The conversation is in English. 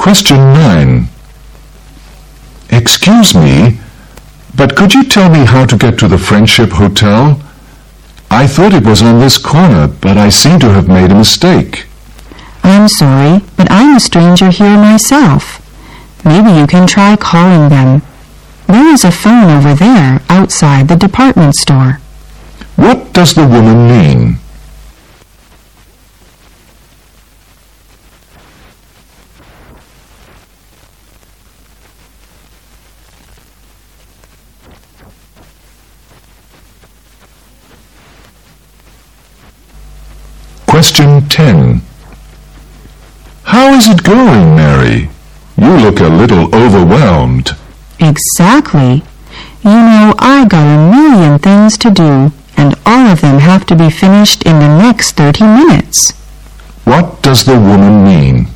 Question 9. Excuse me, but could you tell me how to get to the Friendship Hotel? I thought it was on this corner, but I seem to have made a mistake. I'm sorry, but I'm a stranger here myself. Maybe you can try calling them. There is a phone over there outside the department store. What does the woman mean? Question 10. How is it going, Mary? You look a little overwhelmed. Exactly. You know, I got a million things to do, and all of them have to be finished in the next 30 minutes. What does the woman mean?